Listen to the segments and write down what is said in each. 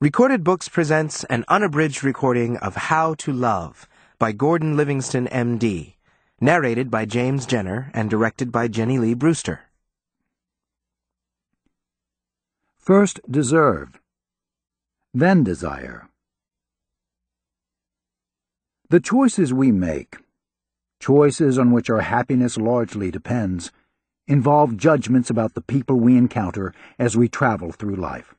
Recorded Books presents an unabridged recording of How to Love by Gordon Livingston, M.D., narrated by James Jenner and directed by Jenny Lee Brewster. First deserve, then desire. The choices we make, choices on which our happiness largely depends, involve judgments about the people we encounter as we travel through life.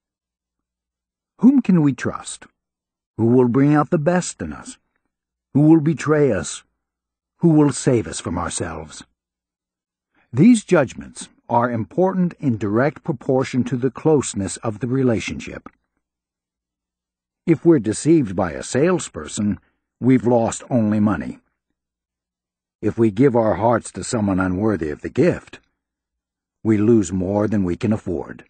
Whom can we trust? Who will bring out the best in us? Who will betray us? Who will save us from ourselves? These judgments are important in direct proportion to the closeness of the relationship. If we're deceived by a salesperson, we've lost only money. If we give our hearts to someone unworthy of the gift, we lose more than we can afford.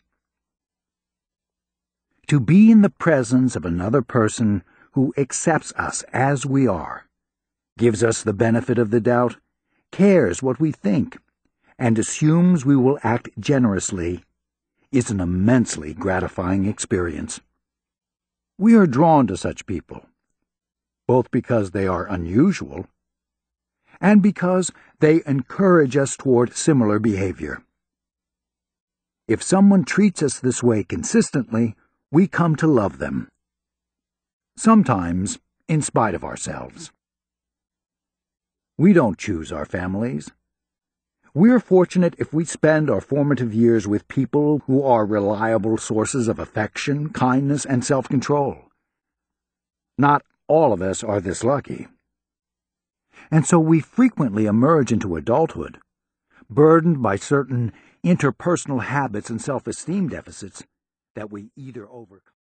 To be in the presence of another person who accepts us as we are, gives us the benefit of the doubt, cares what we think, and assumes we will act generously, is an immensely gratifying experience. We are drawn to such people, both because they are unusual and because they encourage us toward similar behavior. If someone treats us this way consistently, we come to love them, sometimes in spite of ourselves. We don't choose our families. We're fortunate if we spend our formative years with people who are reliable sources of affection, kindness, and self-control. Not all of us are this lucky. And so we frequently emerge into adulthood, burdened by certain interpersonal habits and self-esteem deficits that we either overcome